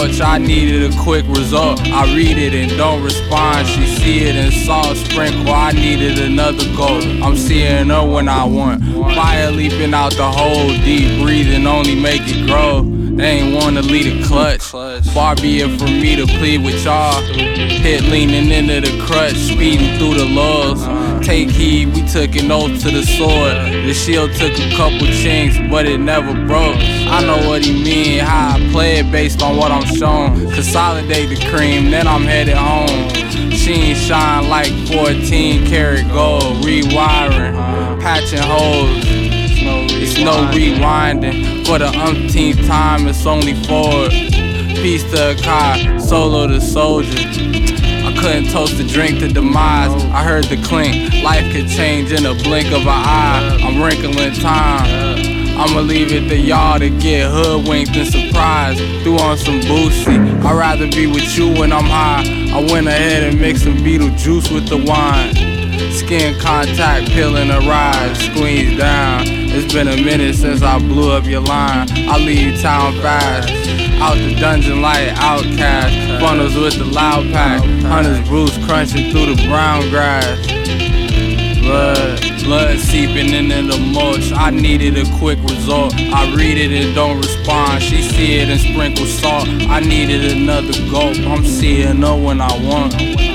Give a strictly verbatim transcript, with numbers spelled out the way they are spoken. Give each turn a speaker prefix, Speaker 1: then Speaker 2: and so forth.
Speaker 1: mulch, I needed a quick result. I read it and don't respond. She see it and salt sprinkle. I needed another goal. I'm seeing her when I want. Fire leaping out the hole, deep breathing only make it grow. They ain't wanna lead a clutch. Far be it from me to plead with y'all. Hit leaning into the crutch, speeding through the laws. Take heed, we took an oath to the sword. The shield took a couple chinks, but it never broke. I know what he mean, how I play it based on what I'm shown. Consolidate the cream, then I'm headed home. Sheen shine like fourteen karat gold. Rewiring, patching holes. It's no rewinding. For the umpteenth time, it's only forward. Peace to Akai, solo to soldier. I couldn't toast a drink to demise. I heard the clink. Life could change in a blink of an eye. I'm wrinkling time. I'ma leave it to y'all to get hoodwinked and surprised. Threw on some Boosie. I'd rather be with you when I'm high. I went ahead and mixed some Beetlejuice with the wine. Skin contact, peeling a ride, squeeze down. It's been a minute since I blew up your line. I leave town fast, out the dungeon like Outcast. Funnels with the loud pack, hunters Bruce crunching through the brown grass. Blood, blood seeping into the mulch. I needed a quick result. I read it and don't respond. She see it and sprinkle salt. I needed another gulp. I'm seeing her when I want.